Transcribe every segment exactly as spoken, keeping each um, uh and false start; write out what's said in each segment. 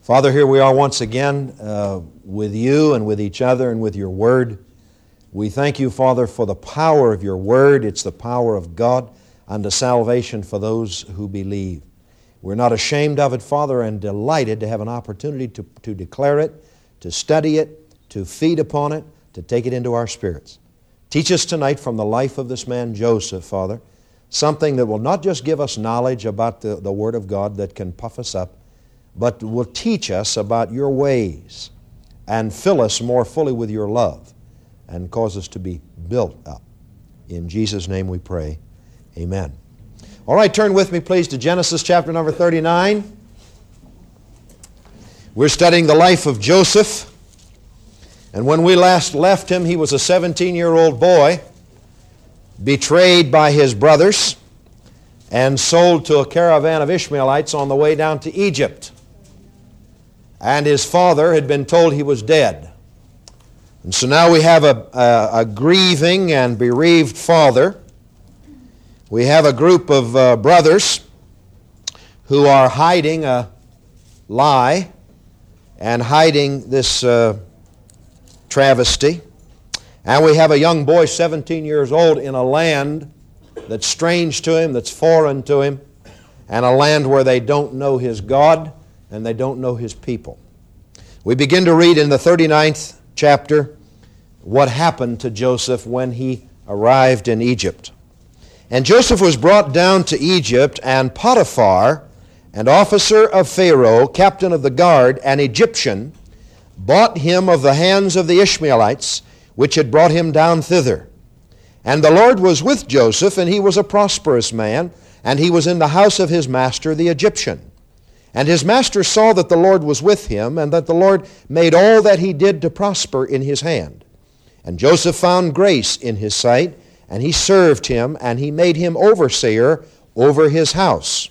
Father, here we are once again uh, with you and with each other and with your Word. We thank you, Father, for the power of your Word. It's the power of God unto salvation for those who believe. We're not ashamed of it, Father, and delighted to have an opportunity to, to declare it, to study it, to feed upon it, to take it into our spirits. Teach us tonight from the life of this man Joseph, Father, something that will not just give us knowledge about the, the Word of God that can puff us up, but will teach us about your ways and fill us more fully with your love and cause us to be built up. In Jesus' name we pray. Amen. All right, turn with me, please, to Genesis chapter number thirty-nine. We're studying the life of Joseph. And when we last left him, he was a seventeen-year-old boy, betrayed by his brothers, and sold to a caravan of Ishmaelites on the way down to Egypt. And his father had been told he was dead. And so now we have a, a, a grieving and bereaved father. We have a group of uh, brothers who are hiding a lie and hiding this uh, travesty. And we have a young boy, seventeen years old, in a land that's strange to him, that's foreign to him, and a land where they don't know his God and they don't know his people. We begin to read in the thirty-ninth chapter what happened to Joseph when he arrived in Egypt. And Joseph was brought down to Egypt, and Potiphar, an officer of Pharaoh, captain of the guard, an Egyptian, bought him of the hands of the Ishmaelites, which had brought him down thither. And the Lord was with Joseph, and he was a prosperous man, and he was in the house of his master the Egyptian. And his master saw that the Lord was with him, and that the Lord made all that he did to prosper in his hand. And Joseph found grace in his sight, and he served him, and he made him overseer over his house.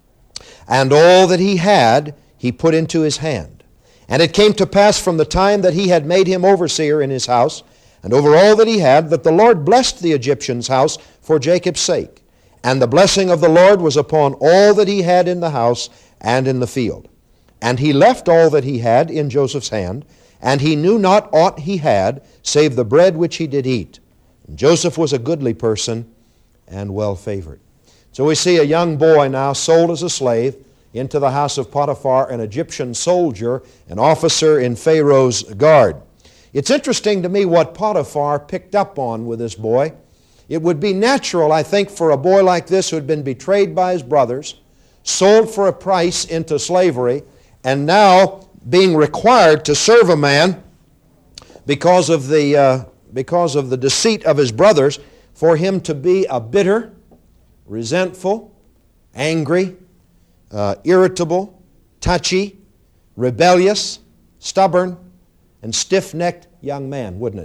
And all that he had he put into his hand. And it came to pass from the time that he had made him overseer in his house, and over all that he had, that the Lord blessed the Egyptian's house for Jacob's sake. And the blessing of the Lord was upon all that he had in the house and in the field. And he left all that he had in Joseph's hand, and he knew not aught he had, save the bread which he did eat. And Joseph was a goodly person and well favored. So we see a young boy now sold as a slave into the house of Potiphar, an Egyptian soldier, an officer in Pharaoh's guard. It's interesting to me what Potiphar picked up on with this boy. It would be natural, I think, for a boy like this who had been betrayed by his brothers, sold for a price into slavery, and now being required to serve a man because of the, uh, because of the deceit of his brothers, for him to be a bitter, resentful, angry, uh, irritable, touchy, rebellious, stubborn, and stiff-necked young man, wouldn't it?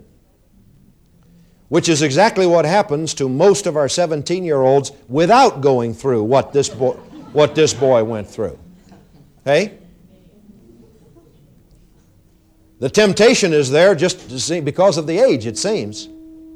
Which is exactly what happens to most of our seventeen-year-olds without going through what this boy, what this boy went through. Hey? The temptation is there just to see, because of the age, it seems.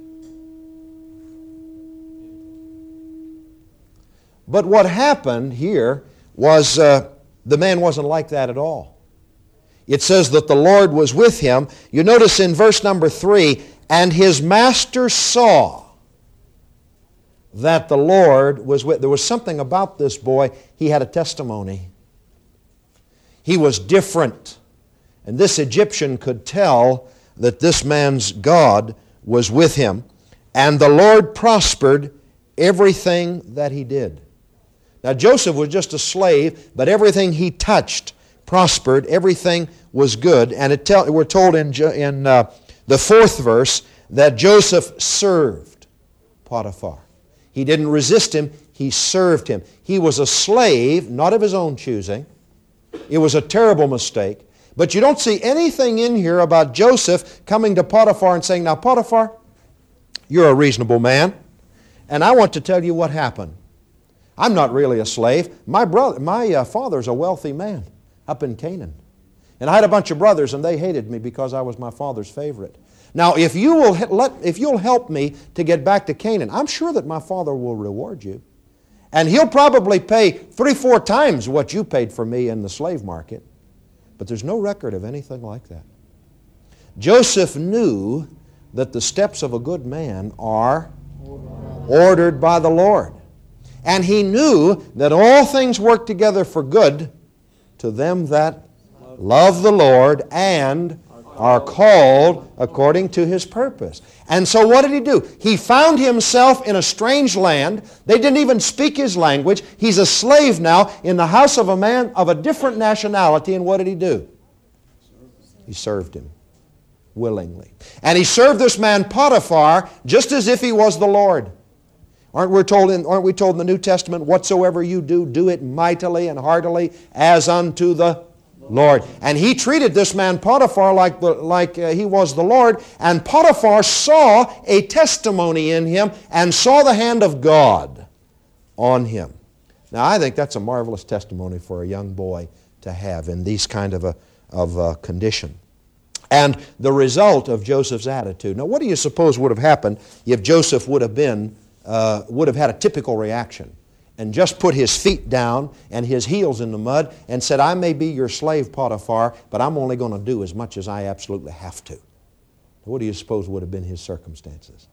But what happened here was uh, the man wasn't like that at all. It says that the Lord was with him. You notice in verse number three, and his master saw that the Lord was with. There was something about this boy. He had a testimony. He was different. And this Egyptian could tell that this man's God was with him. And the Lord prospered everything that he did. Now Joseph was just a slave, but everything he touched prospered. Everything was good. And it tell, we're told in, in uh, the fourth verse that Joseph served Potiphar. He didn't resist him, he served him. He was a slave, not of his own choosing. It was a terrible mistake. But you don't see anything in here about Joseph coming to Potiphar and saying, now Potiphar, you're a reasonable man, and I want to tell you what happened. I'm not really a slave. My brother, my uh, father's a wealthy man up in Canaan. And I had a bunch of brothers, and they hated me because I was my father's favorite. Now, if you will let, if you'll help me to get back to Canaan, I'm sure that my father will reward you. And he'll probably pay three, four times what you paid for me in the slave market. But there's no record of anything like that. Joseph knew that the steps of a good man are ordered by the Lord. And he knew that all things work together for good to them that love the Lord and are called according to His purpose. And so what did he do? He found himself in a strange land. They didn't even speak his language. He's a slave now in the house of a man of a different nationality. And what did he do? He served him willingly. And he served this man Potiphar just as if he was the Lord. Aren't we told in, aren't we told in the New Testament, whatsoever you do, do it mightily and heartily as unto the Lord. And he treated this man Potiphar like, the, like uh, he was the Lord. And Potiphar saw a testimony in him and saw the hand of God on him. Now I think that's a marvelous testimony for a young boy to have in these kind of a of a condition. And the result of Joseph's attitude. Now what do you suppose would have happened if Joseph would have been uh, would have had a typical reaction and just put his feet down and his heels in the mud and said, I may be your slave, Potiphar, but I'm only going to do as much as I absolutely have to? What do you suppose would have been his circumstances?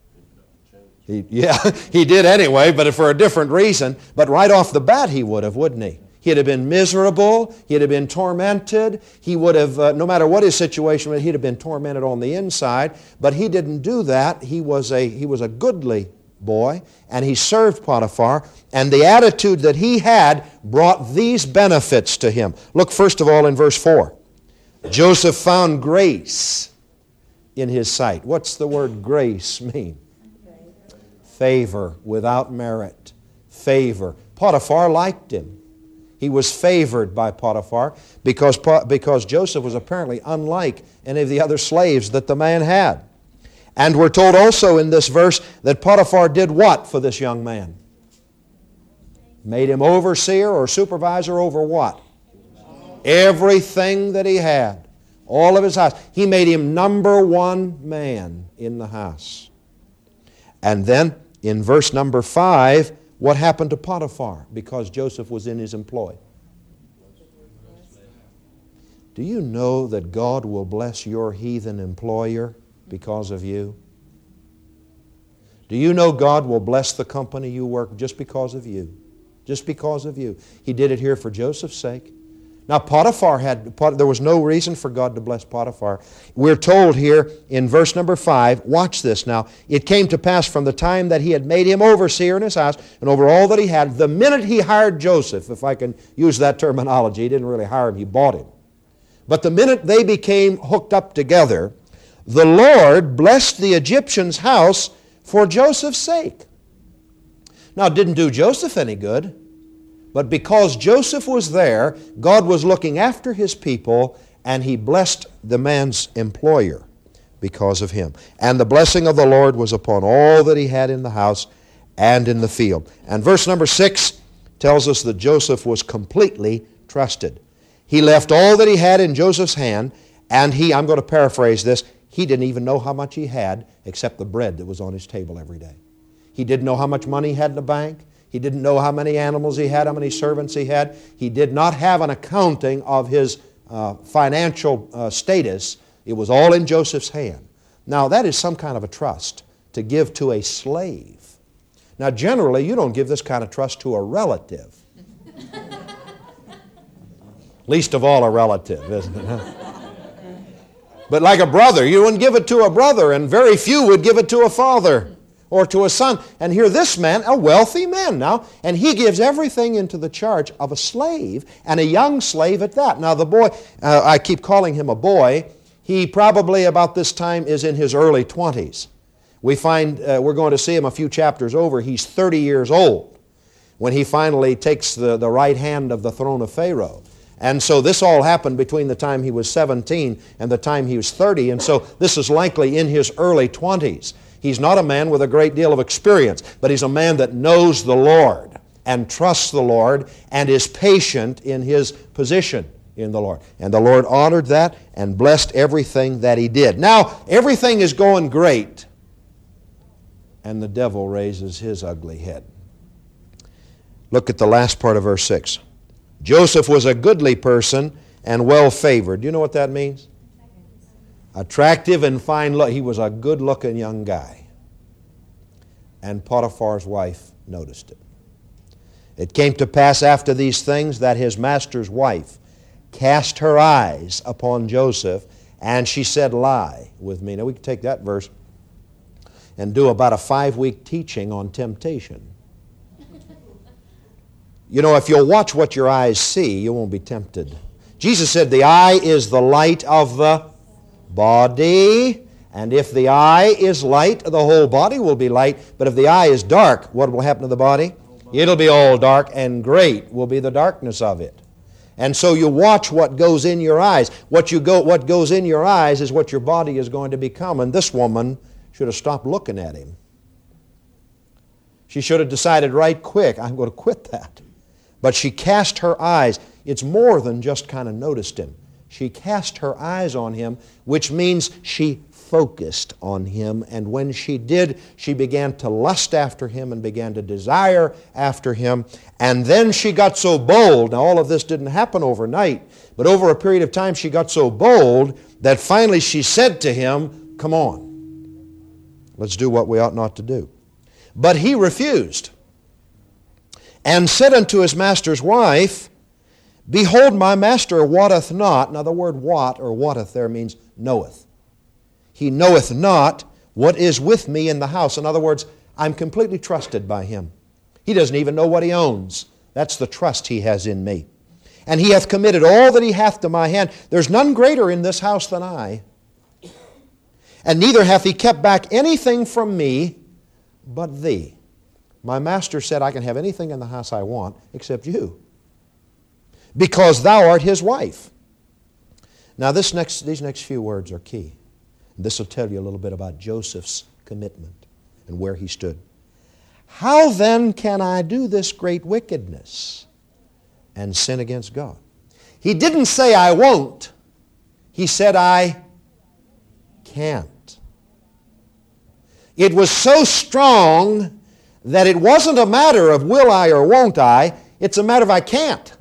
He, yeah, he did anyway, but for a different reason. But right off the bat he would have, wouldn't he? He'd have been miserable. He'd have been tormented. He would have, uh, no matter what his situation was, he'd have been tormented on the inside. But he didn't do that. He was a, he was a goodly boy, and he served Potiphar. And the attitude that he had brought these benefits to him. Look first of all in verse four. Joseph found grace in his sight. What's the word grace mean? Favor, without merit. Favor. Potiphar liked him. He was favored by Potiphar because, because Joseph was apparently unlike any of the other slaves that the man had. And we're told also in this verse that Potiphar did what for this young man? Made him overseer or supervisor over what? Everything that he had. All of his house. He made him number one man in the house. And then in verse number five, what happened to Potiphar because Joseph was in his employ? Do you know that God will bless your heathen employer because of you? Do you know God will bless the company you work just because of you? Just because of you. He did it here for Joseph's sake. Now Potiphar had, there was no reason for God to bless Potiphar. We're told here in verse number five, watch this now. It came to pass from the time that he had made him overseer in his house and over all that he had, the minute he hired Joseph, if I can use that terminology, he didn't really hire him, he bought him. But the minute they became hooked up together, the Lord blessed the Egyptian's house for Joseph's sake. Now it didn't do Joseph any good. But because Joseph was there, God was looking after His people, and He blessed the man's employer because of him. And the blessing of the Lord was upon all that he had in the house and in the field. And verse number six tells us that Joseph was completely trusted. He left all that he had in Joseph's hand, and he, I'm going to paraphrase this, he didn't even know how much he had except the bread that was on his table every day. He didn't know how much money he had in the bank. He didn't know how many animals he had, how many servants he had. He did not have an accounting of his uh, financial uh, status. It was all in Joseph's hand. Now, that is some kind of a trust to give to a slave. Now, generally, you don't give this kind of trust to a relative. Least of all a relative, isn't it? Huh? But like a brother, you wouldn't give it to a brother, and very few would give it to a father or to a son. And here this man, a wealthy man now, and he gives everything into the charge of a slave, and a young slave at that. Now the boy, uh, I keep calling him a boy, he probably about this time is in his early twenties. We find, uh, we're going to see him a few chapters over, he's thirty years old when he finally takes the, the right hand of the throne of Pharaoh. And so this all happened between the time he was seventeen and the time he was thirty, and so this is likely in his early twenties. He's not a man with a great deal of experience, but he's a man that knows the Lord and trusts the Lord and is patient in his position in the Lord. And the Lord honored that and blessed everything that he did. Now, everything is going great, and the devil raises his ugly head. Look at the last part of verse six. Joseph was a goodly person and well-favored. Do you know what that means? Attractive and fine look. He was a good-looking young guy. And Potiphar's wife noticed it. It came to pass after these things that his master's wife cast her eyes upon Joseph, and she said, "Lie with me." Now we can take that verse and do about a five-week teaching on temptation. You know, if you'll watch what your eyes see, you won't be tempted. Jesus said the eye is the light of the body, and if the eye is light, the whole body will be light. But if the eye is dark, what will happen to the body? It'll be all dark, and great will be the darkness of it. And so you watch what goes in your eyes. What you go, what goes in your eyes is what your body is going to become. And this woman should have stopped looking at him. She should have decided right quick, I'm going to quit that. But she cast her eyes. It's more than just kind of noticed him. She cast her eyes on him, which means she focused on him. And when she did, she began to lust after him and began to desire after him. And then she got so bold. Now, all of this didn't happen overnight, but over a period of time, she got so bold that finally she said to him, "Come on, let's do what we ought not to do." But he refused and said unto his master's wife, "Behold, my master wotteth not." Now the word wot or wotteth there means knoweth. He knoweth not what is with me in the house. In other words, I'm completely trusted by him. He doesn't even know what he owns. That's the trust he has in me. And he hath committed all that he hath to my hand. There's none greater in this house than I. And neither hath he kept back anything from me but thee. My master said, I can have anything in the house I want except you, because thou art his wife. Now this next, these next few words are key. This will tell you a little bit about Joseph's commitment and where he stood. How then can I do this great wickedness and sin against God? He didn't say I won't. He said I can't. It was so strong that it wasn't a matter of will I or won't I. It's a matter of I can't.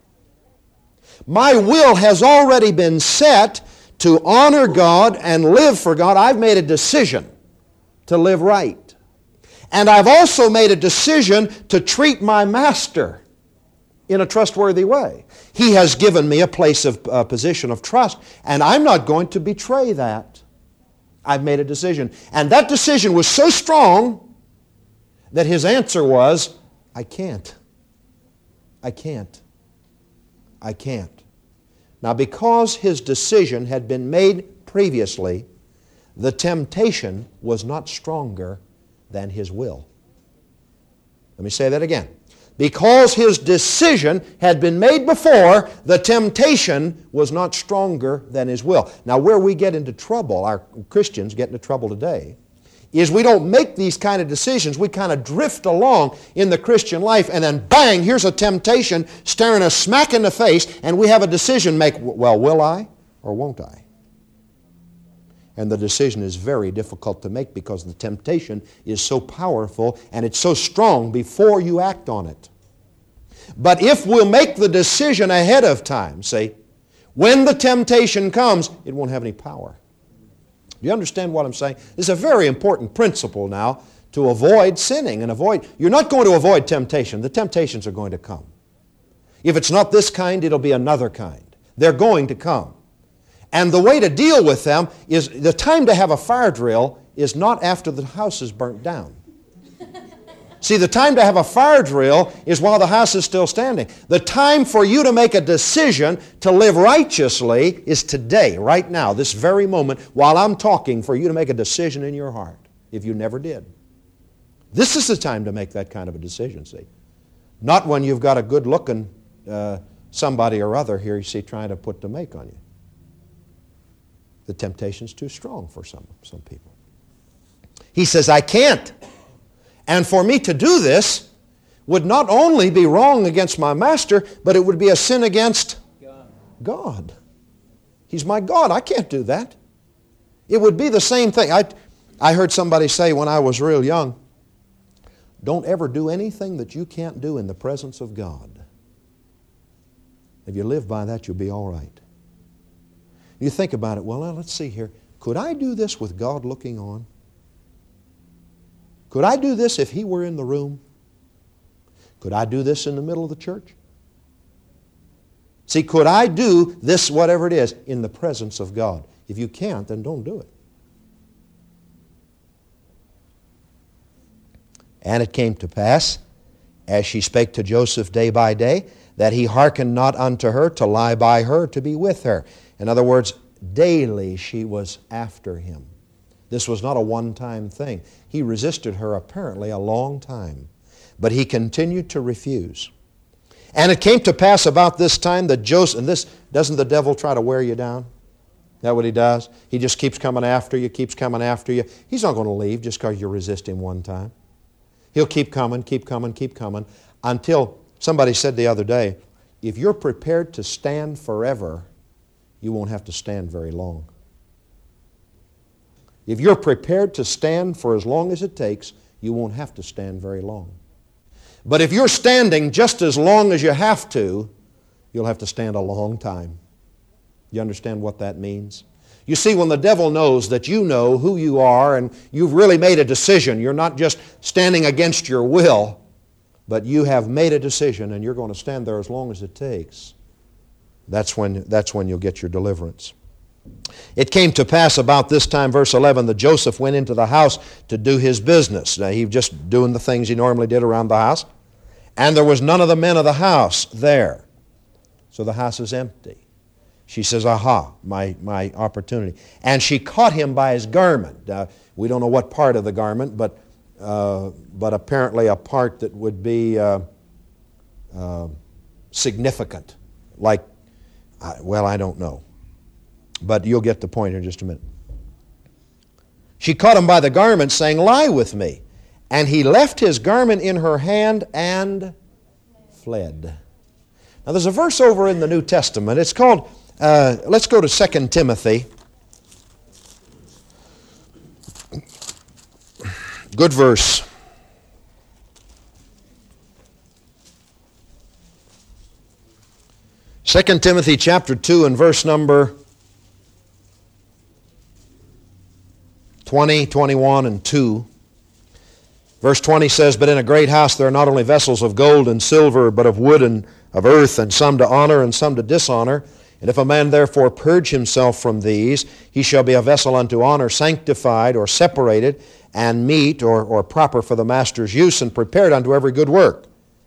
My will has already been set to honor God and live for God. I've made a decision to live right. And I've also made a decision to treat my master in a trustworthy way. He has given me a place of a position of trust, and I'm not going to betray that. I've made a decision. And that decision was so strong that his answer was, I can't. I can't. I can't. Now, because his decision had been made previously, the temptation was not stronger than his will. Let me say that again. Because his decision had been made before, the temptation was not stronger than his will. Now, where we get into trouble, our Christians get into trouble today, is we don't make these kind of decisions. We kind of drift along in the Christian life, and then bang, here's a temptation staring us smack in the face, and we have a decision make. Well, will I or won't I? And the decision is very difficult to make because the temptation is so powerful and it's so strong before you act on it. But if we'll make the decision ahead of time, say, when the temptation comes, it won't have any power. Do you understand what I'm saying? This is a very important principle now to avoid sinning and avoid. You're not going to avoid temptation. The temptations are going to come. If it's not this kind, it'll be another kind. They're going to come. And the way to deal with them is, the time to have a fire drill is not after the house is burnt down. See, the time to have a fire drill is while the house is still standing. The time for you to make a decision to live righteously is today, right now, this very moment, while I'm talking, for you to make a decision in your heart, if you never did. This is the time to make that kind of a decision, see. Not when you've got a good-looking uh, somebody or other here, you see, trying to put the make on you. The temptation's too strong for some, some people. He says, I can't. And for me to do this would not only be wrong against my master, but it would be a sin against God. God. He's my God. I can't do that. It would be the same thing. I, I heard somebody say when I was real young, don't ever do anything that you can't do in the presence of God. If you live by that, you'll be all right. You think about it, well, now let's see here. Could I do this with God looking on? Could I do this if He were in the room? Could I do this in the middle of the church? See, could I do this, whatever it is, in the presence of God? If you can't, then don't do it. And it came to pass, as she spake to Joseph day by day, that he hearkened not unto her to lie by her to be with her. In other words, daily she was after him. This was not a one-time thing. He resisted her apparently a long time, but he continued to refuse. And it came to pass about this time that Joseph, and this, doesn't the devil try to wear you down? Is that what he does? He just keeps coming after you, keeps coming after you. He's not going to leave just because you resist him one time. He'll keep coming, keep coming, keep coming, until somebody said the other day, if you're prepared to stand forever, you won't have to stand very long. If you're prepared to stand for as long as it takes, you won't have to stand very long. But if you're standing just as long as you have to, you'll have to stand a long time. You understand what that means? You see, when the devil knows that you know who you are and you've really made a decision, you're not just standing against your will, but you have made a decision and you're going to stand there as long as it takes, that's when, that's when you'll get your deliverance. It came to pass about this time, verse eleven, that Joseph went into the house to do his business. Now, he was just doing the things he normally did around the house. And there was none of the men of the house there. So the house is empty. She says, aha, my, my opportunity. And she caught him by his garment. Uh, we don't know what part of the garment, but, uh, but apparently a part that would be uh, uh, significant. Like, uh, well, I don't know. But you'll get the point in just a minute. She caught him by the garment, saying, lie with me. And he left his garment in her hand and fled. Now there's a verse over in the New Testament. It's called, uh, let's go to Second Timothy. Good verse. Second Timothy chapter two and verse number twenty, twenty-one, and two. Verse twenty says, but in a great house there are not only vessels of gold and silver, but of wood and of earth, and some to honor and some to dishonor. And if a man therefore purge himself from these, he shall be a vessel unto honor, sanctified or separated, and meet or, or proper for the master's use, and prepared unto every good work.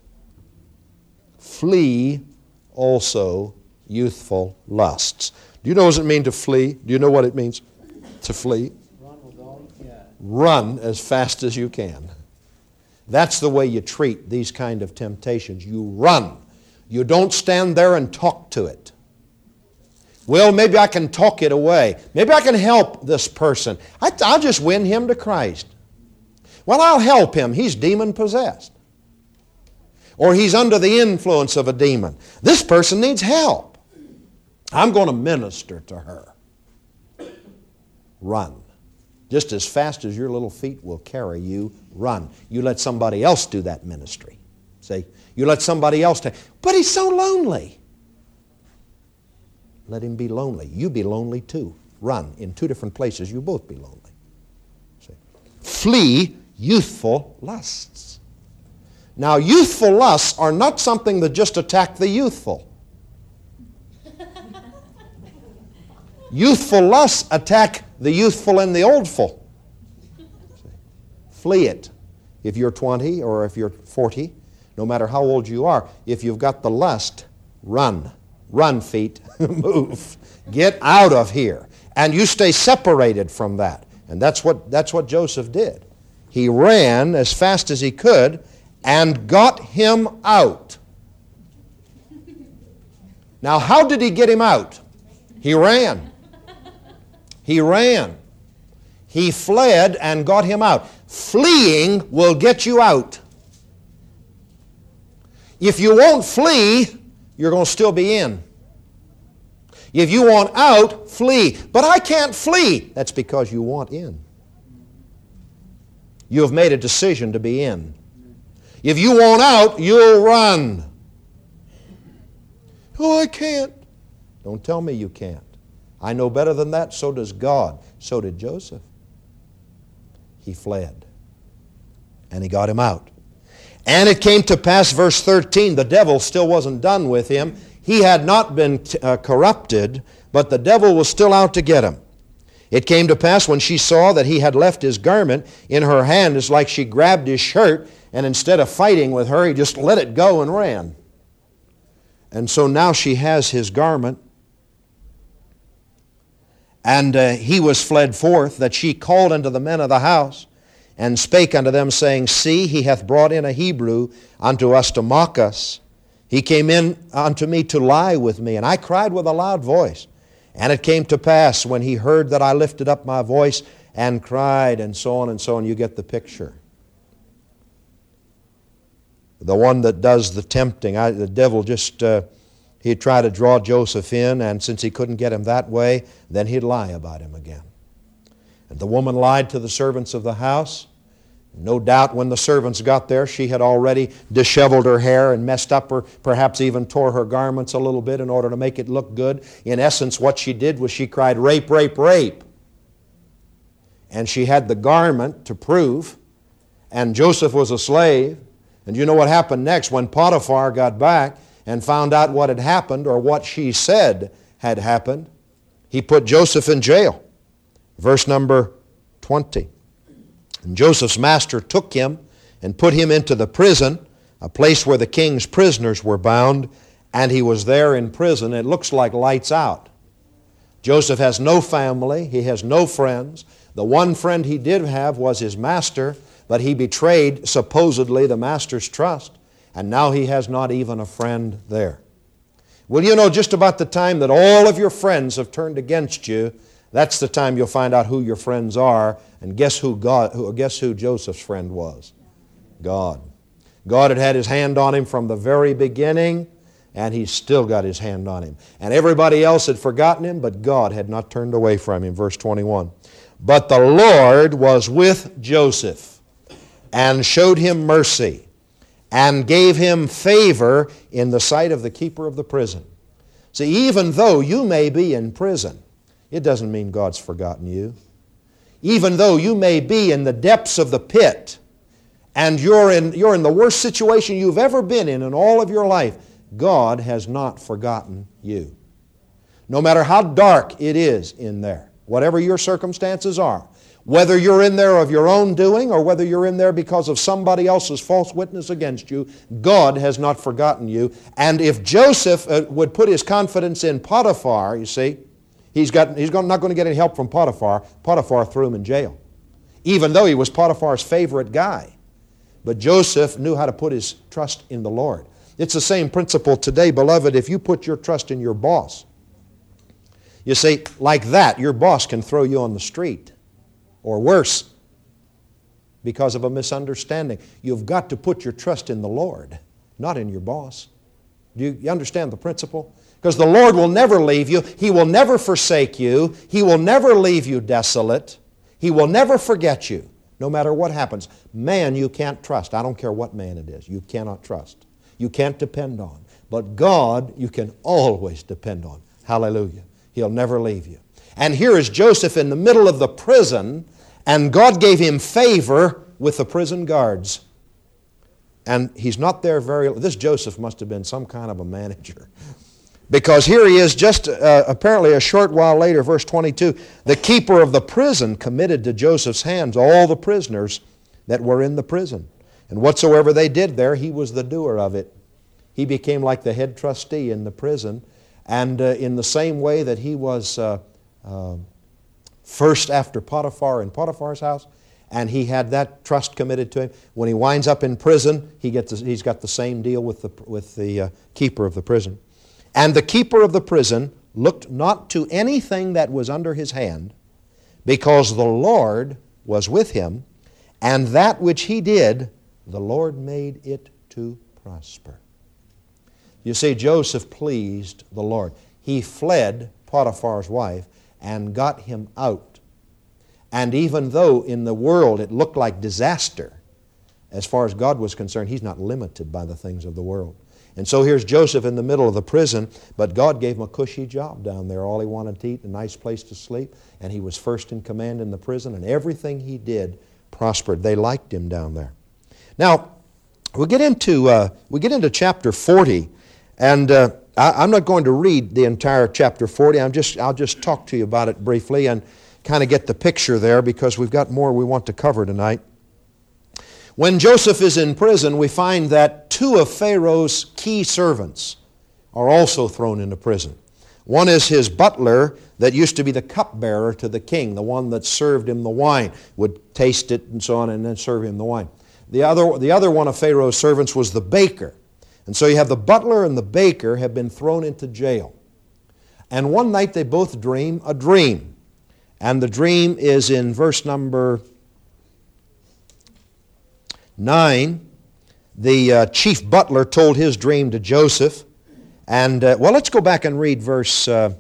Flee also youthful lusts. Do you know what it means to flee? Do you know what it means to flee? Run as fast as you can. That's the way you treat these kind of temptations. You run. You don't stand there and talk to it. Well, maybe I can talk it away. Maybe I can help this person. I, I'll just win him to Christ. Well, I'll help him. He's demon-possessed. Or he's under the influence of a demon. This person needs help. I'm going to minister to her. Run. Just as fast as your little feet will carry you, run. You let somebody else do that ministry. See? You let somebody else take. But he's so lonely. Let him be lonely. You be lonely too. Run. In two different places, you both be lonely. See? Flee youthful lusts. Now, youthful lusts are not something that just attack the youthful. Youthful lusts attack the youthful and the oldful. Flee it. If you're twenty or if you're forty, no matter how old you are, if you've got the lust, run. Run, feet. Move. Get out of here. And you stay separated from that. And that's what, that's what Joseph did. He ran as fast as he could and got him out. Now, how did he get him out? He ran. He ran. He fled and got him out. Fleeing will get you out. If you won't flee, you're going to still be in. If you want out, flee. But I can't flee. That's because you want in. You have made a decision to be in. If you want out, you'll run. Oh, I can't. Don't tell me you can't. I know better than that. So does God. So did Joseph. He fled. And he got him out. And it came to pass, verse thirteen, the devil still wasn't done with him. He had not been uh, corrupted, but the devil was still out to get him. It came to pass when she saw that he had left his garment in her hand, it's like she grabbed his shirt, and instead of fighting with her, he just let it go and ran. And so now she has his garment. And uh, he was fled forth, that she called unto the men of the house, and spake unto them, saying, See, he hath brought in a Hebrew unto us to mock us. He came in unto me to lie with me, and I cried with a loud voice. And it came to pass, when he heard that I lifted up my voice and cried, and so on and so on. You get the picture. The one that does the tempting, I, the devil just, uh, he'd try to draw Joseph in, and since he couldn't get him that way, then he'd lie about him again. And the woman lied to the servants of the house. No doubt when the servants got there, she had already disheveled her hair and messed up her, perhaps even tore her garments a little bit in order to make it look good. In essence, what she did was she cried, rape, rape, rape. And she had the garment to prove, and Joseph was a slave. And you know what happened next? When Potiphar got back and found out what had happened, or what she said had happened, he put Joseph in jail. Verse number twenty. And Joseph's master took him and put him into the prison, a place where the king's prisoners were bound, and he was there in prison. It looks like lights out. Joseph has no family. He has no friends. The one friend he did have was his master, but he betrayed, supposedly, the master's trust, and now he has not even a friend there. Well, you know, just about the time that all of your friends have turned against you, that's the time you'll find out who your friends are. And guess who God? Who, guess who Joseph's friend was? God. God had had his hand on him from the very beginning, and he's still got his hand on him. And everybody else had forgotten him, but God had not turned away from him. Verse twenty-one. But the Lord was with Joseph, and showed him mercy, and gave him favor in the sight of the keeper of the prison. See, even though you may be in prison, it doesn't mean God's forgotten you. Even though you may be in the depths of the pit, and you're in, you're in the worst situation you've ever been in in all of your life, God has not forgotten you. No matter how dark it is in there, whatever your circumstances are, whether you're in there of your own doing or whether you're in there because of somebody else's false witness against you, God has not forgotten you. And if Joseph uh, would put his confidence in Potiphar, you see, He's, got, he's not going to get any help from Potiphar. Potiphar threw him in jail, even though he was Potiphar's favorite guy. But Joseph knew how to put his trust in the Lord. It's the same principle today, beloved. If you put your trust in your boss, you see, like that, your boss can throw you on the street, or worse, because of a misunderstanding. You've got to put your trust in the Lord, not in your boss. Do you, you understand the principle? Because the Lord will never leave you. He will never forsake you. He will never leave you desolate. He will never forget you, no matter what happens. Man, you can't trust. I don't care what man it is. You cannot trust. You can't depend on. But God, you can always depend on. Hallelujah. He'll never leave you. And here is Joseph in the middle of the prison, and God gave him favor with the prison guards. And he's not there very... This Joseph must have been some kind of a manager. Because here he is just uh, apparently a short while later, verse twenty-two, the keeper of the prison committed to Joseph's hands all the prisoners that were in the prison. And whatsoever they did there, he was the doer of it. He became like the head trustee in the prison. And uh, in the same way that he was uh, uh, first after Potiphar in Potiphar's house, and he had that trust committed to him, when he winds up in prison, he gets, he's got the same deal with the, with the uh, keeper of the prison. And the keeper of the prison looked not to anything that was under his hand, because the Lord was with him, and that which he did, the Lord made it to prosper. You see, Joseph pleased the Lord. He fled Potiphar's wife and got him out. And even though in the world it looked like disaster, as far as God was concerned, he's not limited by the things of the world. And so here's Joseph in the middle of the prison, but God gave him a cushy job down there. All he wanted to eat, a nice place to sleep, and he was first in command in the prison, and everything he did prospered. They liked him down there. Now, we get into uh, we get into chapter forty, and uh, I, I'm not going to read the entire chapter forty. I'm just I'll just talk to you about it briefly and kind of get the picture there, because we've got more we want to cover tonight. When Joseph is in prison, we find that two of Pharaoh's key servants are also thrown into prison. One is his butler that used to be the cupbearer to the king, the one that served him the wine, would taste it and so on and then serve him the wine. The other, the other one of Pharaoh's servants was the baker. And so you have the butler and the baker have been thrown into jail. And one night they both dream a dream. And the dream is in verse number nine. The uh, chief butler told his dream to Joseph. And, uh, well, let's go back and read verse uh,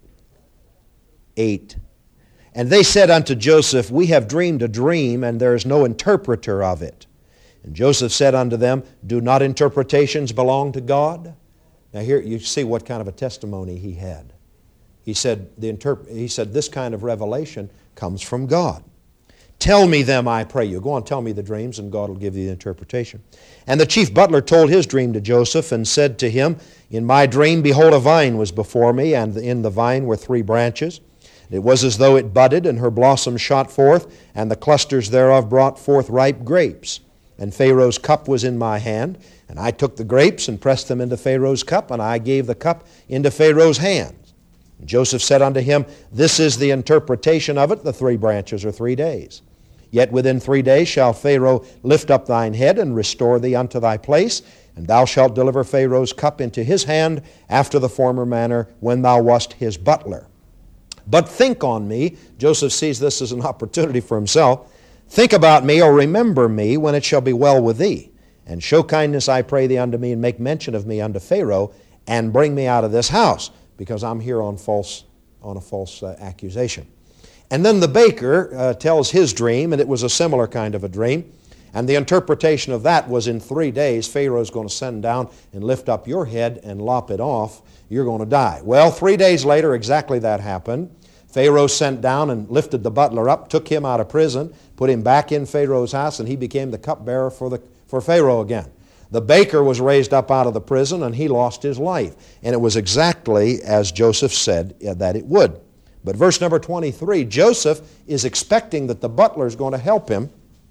eight. And they said unto Joseph, we have dreamed a dream, and there is no interpreter of it. And Joseph said unto them, do not interpretations belong to God? Now here you see what kind of a testimony he had. He said, the interp- he said this kind of revelation comes from God. Tell me them, I pray you. Go on, tell me the dreams, and God will give you the interpretation. And the chief butler told his dream to Joseph, and said to him, in my dream, behold, a vine was before me, and in the vine were three branches. It was as though it budded, and her blossoms shot forth, and the clusters thereof brought forth ripe grapes. And Pharaoh's cup was in my hand, and I took the grapes and pressed them into Pharaoh's cup, and I gave the cup into Pharaoh's hands. And Joseph said unto him, this is the interpretation of it, the three branches are three days. Yet within three days shall Pharaoh lift up thine head and restore thee unto thy place, and thou shalt deliver Pharaoh's cup into his hand after the former manner when thou wast his butler. But think on me, Joseph sees this as an opportunity for himself, think about me, or remember me, when it shall be well with thee, and show kindness, I pray thee, unto me, and make mention of me unto Pharaoh, and bring me out of this house, because I'm here on false, on a false uh, accusation. And then the baker uh, tells his dream, and it was a similar kind of a dream. And the interpretation of that was, in three days, Pharaoh's going to send down and lift up your head and lop it off. You're going to die. Well, three days later, exactly that happened. Pharaoh sent down and lifted the butler up, took him out of prison, put him back in Pharaoh's house, and he became the cupbearer for, the, for Pharaoh again. The baker was raised up out of the prison, and he lost his life. And it was exactly as Joseph said that it would. But verse number twenty-three, Joseph is expecting that the butler is going to help him,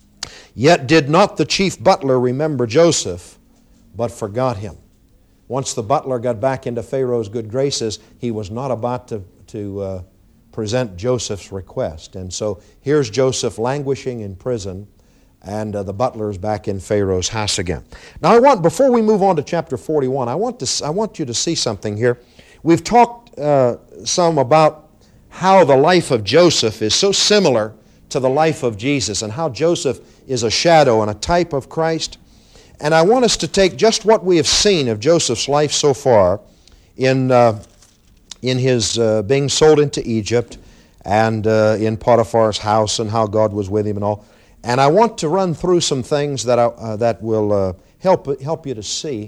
yet did not the chief butler remember Joseph, but forgot him. Once the butler got back into Pharaoh's good graces, he was not about to, to uh, present Joseph's request. And so here's Joseph languishing in prison, and uh, the butler is back in Pharaoh's house again. Now I want, before we move on to chapter forty-one, I want, to, I want you to see something here. We've talked uh, some about how the life of Joseph is so similar to the life of Jesus, and how Joseph is a shadow and a type of Christ. And I want us to take just what we have seen of Joseph's life so far in, uh, in his uh, being sold into Egypt and uh, in Potiphar's house, and how God was with him and all. And I want to run through some things that, I, uh, that will uh, help, help you to see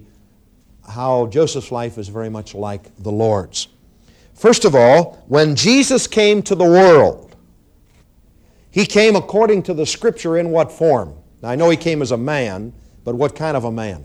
how Joseph's life is very much like the Lord's. First of all, when Jesus came to the world, He came according to the Scripture in what form? Now, I know He came as a man, but what kind of a man?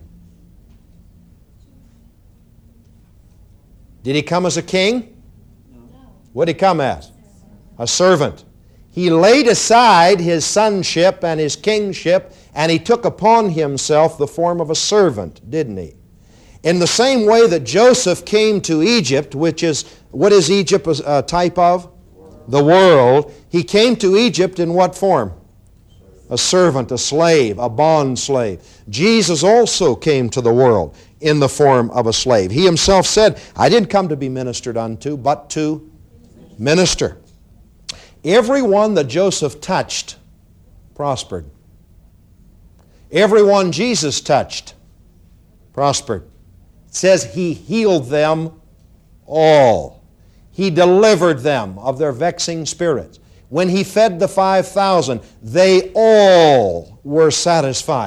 Did He come as a king? No. What did He come as? A servant. He laid aside His sonship and His kingship, and He took upon Himself the form of a servant, didn't He? In the same way that Joseph came to Egypt, which is, what is Egypt a type of? The world. He came to Egypt in what form? A servant, a slave, a bond slave. Jesus also came to the world in the form of a slave. He Himself said, I didn't come to be ministered unto, but to minister. Everyone that Joseph touched prospered. Everyone Jesus touched prospered. It says He healed them all. He delivered them of their vexing spirits. When He fed the five thousand, they all were satisfied.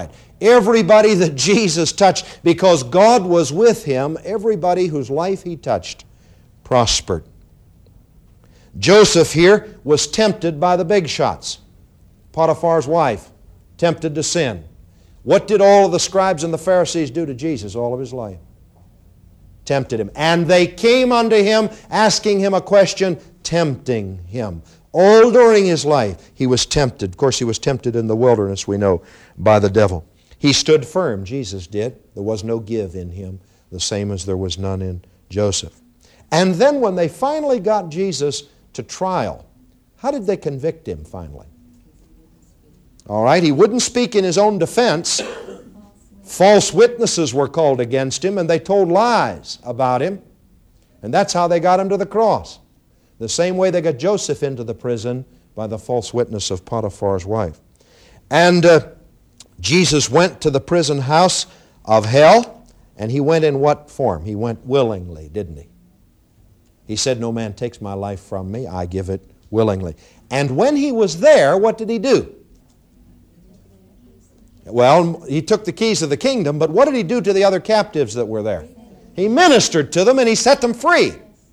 Everybody that Jesus touched, because God was with him, everybody whose life he touched prospered. Joseph here was tempted by the big shots. Potiphar's wife, tempted to sin. What did all of the scribes and the Pharisees do to Jesus all of his life? Tempted him. And they came unto him, asking him a question, tempting him. All during his life, he was tempted. Of course, he was tempted in the wilderness, we know, by the devil. He stood firm, Jesus did. There was no give in him, the same as there was none in Joseph. And then when they finally got Jesus to trial, how did they convict him finally? All right, he wouldn't speak in his own defense. False witnesses were called against him, and they told lies about him. And that's how they got him to the cross. The same way they got Joseph into the prison, by the false witness of Potiphar's wife. And uh, Jesus went to the prison house of hell, and he went in what form? He went willingly, didn't he? He said, "No man takes my life from me, I give it willingly." And when he was there, what did he do? Well, he took the keys of the kingdom, but what did he do to the other captives that were there? He ministered to them and he set them free.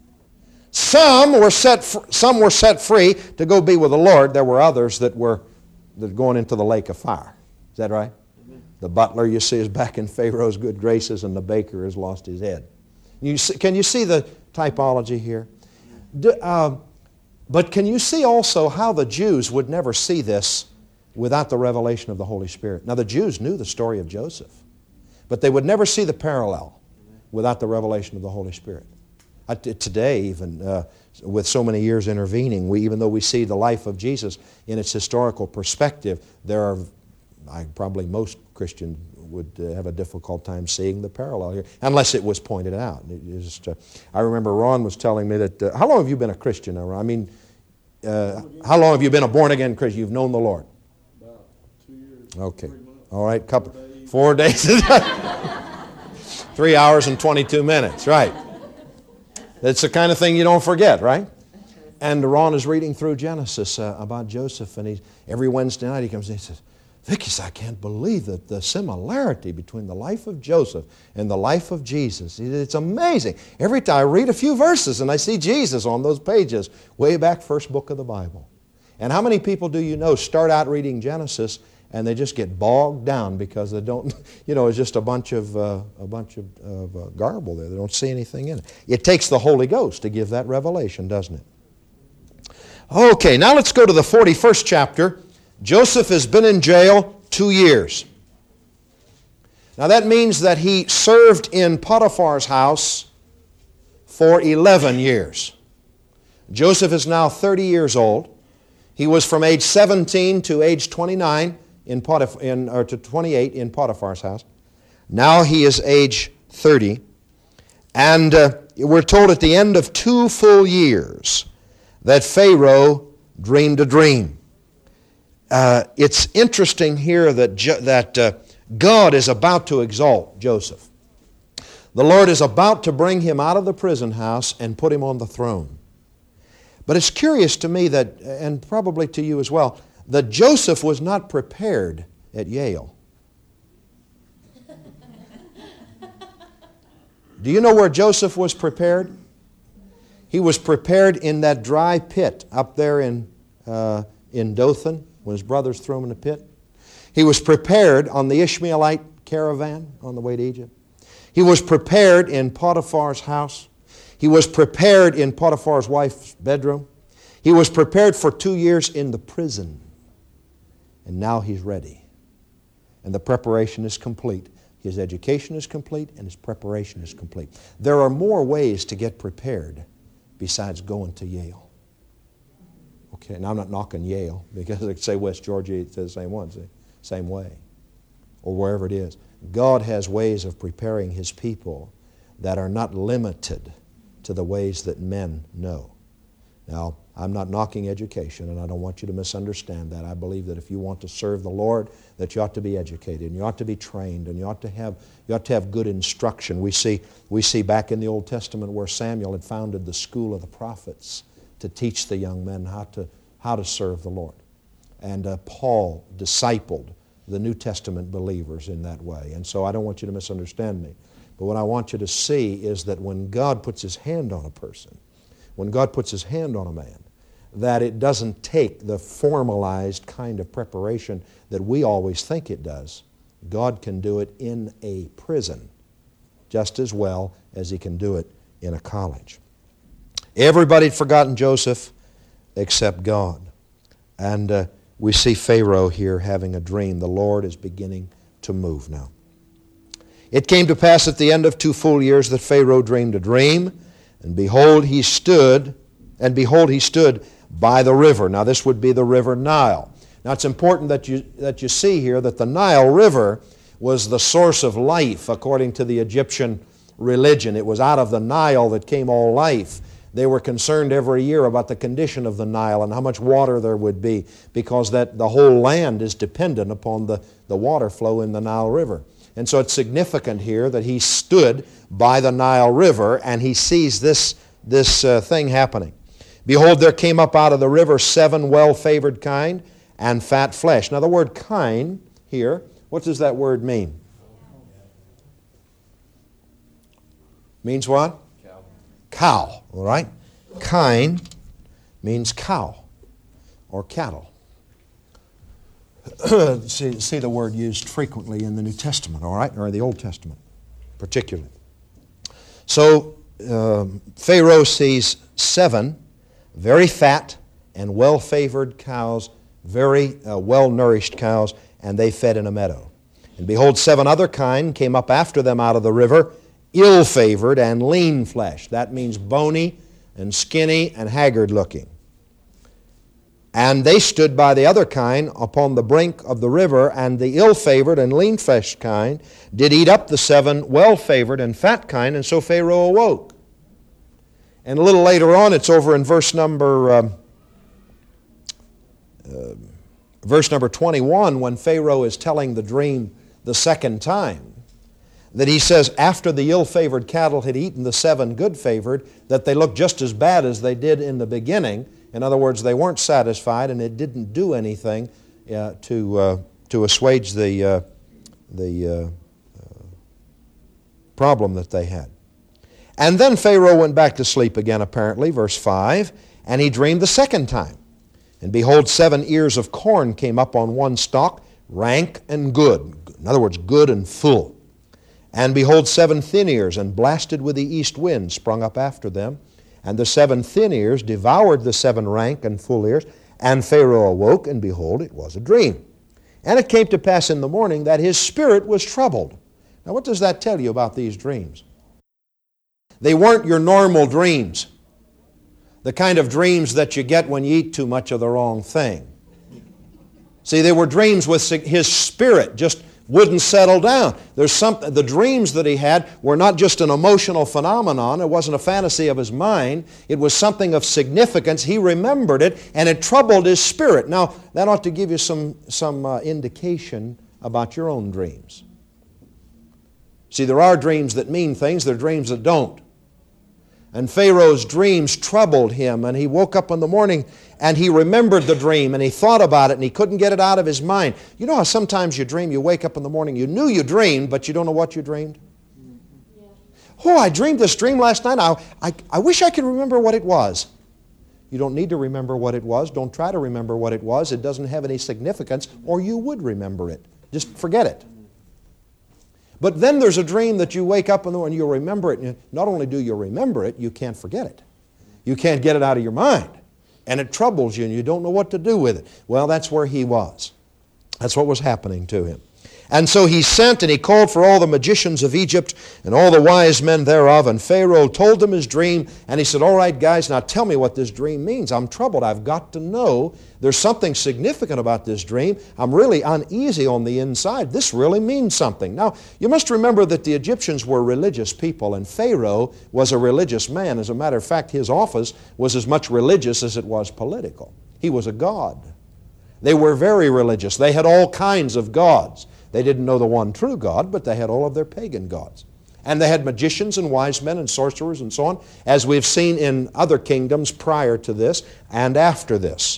Some were set, some were set free to go be with the Lord. There were others that were that were going into the lake of fire. Is that right? Amen. The butler, you see, is back in Pharaoh's good graces, and the baker has lost his head. You see, can you see the typology here? Do, uh, but can you see also how the Jews would never see this without the revelation of the Holy Spirit? Now, the Jews knew the story of Joseph, but they would never see the parallel without the revelation of the Holy Spirit. Uh, t- today, even uh, with so many years intervening, we, even though we see the life of Jesus in its historical perspective, there are, I, probably most Christians would uh, have a difficult time seeing the parallel here, unless it was pointed out. It just, uh, I remember Ron was telling me that, uh, how long have you been a Christian now, Ron? I mean, uh, how long have you been a born-again Christian? You've known the Lord? About two years. Okay. All right. Couple, four days. Four days. Three hours and twenty-two minutes. Right. It's the kind of thing you don't forget, right? And Ron is reading through Genesis uh, about Joseph, and he, every Wednesday night he comes in and he says, "Vicky, I can't believe that the similarity between the life of Joseph and the life of Jesus. It's amazing. Every time I read a few verses and I see Jesus on those pages, way back first book of the Bible." And how many people do you know start out reading Genesis and they just get bogged down because they don't, you know, it's just a bunch of uh, a bunch of, of uh, garble there. They don't see anything in it. It takes the Holy Ghost to give that revelation, doesn't it? Okay, now let's go to the forty-first chapter. Joseph has been in jail two years. Now that means that he served in Potiphar's house for eleven years. Joseph is now thirty years old. He was from age seventeen to age twenty-nine in Potif- in, or to twenty-eight in Potiphar's house. Now he is age thirty. And uh, we're told at the end of two full years that Pharaoh dreamed a dream. Uh, it's interesting here that, jo- that uh, God is about to exalt Joseph. The Lord is about to bring him out of the prison house and put him on the throne. But it's curious to me that, and probably to you as well, that Joseph was not prepared at Yale. Do you know where Joseph was prepared? He was prepared in that dry pit up there in, uh, in Dothan when his brothers threw him in the pit. He was prepared on the Ishmaelite caravan on the way to Egypt. He was prepared in Potiphar's house. He was prepared in Potiphar's wife's bedroom. He was prepared for two years in the prison. And now he's ready. And the preparation is complete. His education is complete and his preparation is complete. There are more ways to get prepared besides going to Yale. Okay, now I'm not knocking Yale because they say West Georgia, it's the same one, see? Same way. Or wherever it is. God has ways of preparing His people that are not limited to the ways that men know. Now, I'm not knocking education, and I don't want you to misunderstand that. I believe that if you want to serve the Lord, that you ought to be educated, and you ought to be trained, and you ought to have you ought to have good instruction. We see we see back in the Old Testament where Samuel had founded the school of the prophets to teach the young men how to how to serve the Lord, and uh, Paul discipled the New Testament believers in that way. And so I don't want you to misunderstand me. But what I want you to see is that when God puts His hand on a person, when God puts His hand on a man, that it doesn't take the formalized kind of preparation that we always think it does. God can do it in a prison just as well as He can do it in a college. Everybody had forgotten Joseph except God. And uh, we see Pharaoh here having a dream. The Lord is beginning to move now. It came to pass at the end of two full years that Pharaoh dreamed a dream, and behold, he stood, and behold, he stood by the river. Now this would be the river Nile. Now it's important that you, that you see here that the Nile River was the source of life according to the Egyptian religion. It was out of the Nile that came all life. They were concerned every year about the condition of the Nile and how much water there would be, because that the whole land is dependent upon the, the water flow in the Nile River. And so it's significant here that he stood by the Nile River and he sees this, this uh, thing happening. Behold, there came up out of the river seven well-favored kine and fat flesh. Now the word kine here, what does that word mean? Means what? Cow. Cow, all right? Kine means cow or cattle. see, see the word used frequently in the New Testament, all right, or the Old Testament particularly. So um, Pharaoh sees seven very fat and well-favored cows, very uh, well-nourished cows, and they fed in a meadow. And behold, seven other kine came up after them out of the river, ill-favored and lean flesh. That means bony and skinny and haggard-looking. And they stood by the other kine upon the brink of the river, and the ill-favored and lean-fleshed kine did eat up the seven well-favored and fat kine, and so Pharaoh awoke. And a little later on, it's over in verse number um, uh, verse number twenty-one, when Pharaoh is telling the dream the second time, that he says after the ill-favored cattle had eaten the seven good-favored, that they looked just as bad as they did in the beginning. In other words, they weren't satisfied, and it didn't do anything uh, to uh, to assuage the uh, the uh, uh, problem that they had. And then Pharaoh went back to sleep again, apparently, verse five, and he dreamed the second time. And behold, seven ears of corn came up on one stalk, rank and good. In other words, good and full. And behold, seven thin ears, and blasted with the east wind, sprung up after them. And the seven thin ears devoured the seven rank and full ears. And Pharaoh awoke, and behold, it was a dream. And it came to pass in the morning that his spirit was troubled. Now what does that tell you about these dreams? They weren't your normal dreams. The kind of dreams that you get when you eat too much of the wrong thing. See, they were dreams with his spirit just wouldn't settle down. There's some, the dreams that he had were not just an emotional phenomenon. It wasn't a fantasy of his mind. It was something of significance. He remembered it, and it troubled his spirit. Now, that ought to give you some, some uh, indication about your own dreams. See, there are dreams that mean things. There are dreams that don't. And Pharaoh's dreams troubled him, and he woke up in the morning and he remembered the dream and he thought about it and he couldn't get it out of his mind. You know how sometimes you dream, you wake up in the morning, you knew you dreamed, but you don't know what you dreamed? Yeah. Oh, I dreamed this dream last night. I, I, I wish I could remember what it was. You don't need to remember what it was. Don't try to remember what it was. It doesn't have any significance, or you would remember it. Just forget it. But then there's a dream that you wake up in the morning and you'll remember it. And not only do you remember it, you can't forget it. You can't get it out of your mind. And it troubles you and you don't know what to do with it. Well, that's where he was. That's what was happening to him. And so he sent and he called for all the magicians of Egypt and all the wise men thereof. And Pharaoh told them his dream. And he said, all right, guys, now tell me what this dream means. I'm troubled. I've got to know. There's something significant about this dream. I'm really uneasy on the inside. This really means something. Now, you must remember that the Egyptians were religious people, and Pharaoh was a religious man. As a matter of fact, his office was as much religious as it was political. He was a god. They were very religious. They had all kinds of gods. They didn't know the one true God, but they had all of their pagan gods. And they had magicians and wise men and sorcerers and so on, as we've seen in other kingdoms prior to this and after this.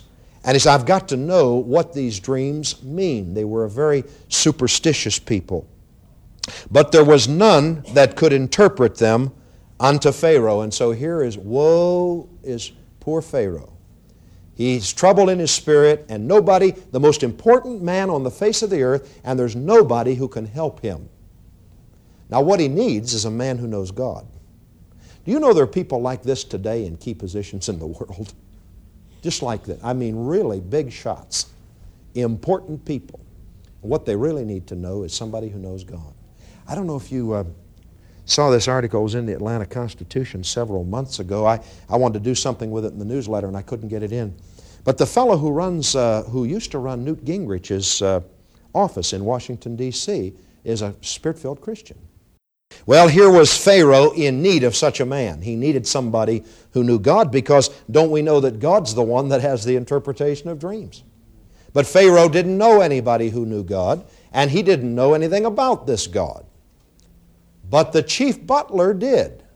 And he said, I've got to know what these dreams mean. They were a very superstitious people. But there was none that could interpret them unto Pharaoh. And so here is, woe is poor Pharaoh. He's troubled in his spirit, and nobody, the most important man on the face of the earth, and there's nobody who can help him. Now what he needs is a man who knows God. Do you know there are people like this today in key positions in the world? Just like that. I mean, really big shots. Important people. What they really need to know is somebody who knows God. I don't know if you uh, saw this article. It was in the Atlanta Constitution several months ago. I, I wanted to do something with it in the newsletter, and I couldn't get it in. But the fellow who runs, uh, who used to run Newt Gingrich's uh, office in Washington, D C, is a Spirit-filled Christian. Well, here was Pharaoh in need of such a man. He needed somebody who knew God, because don't we know that God's the one that has the interpretation of dreams? But Pharaoh didn't know anybody who knew God, and he didn't know anything about this God. But the chief butler did.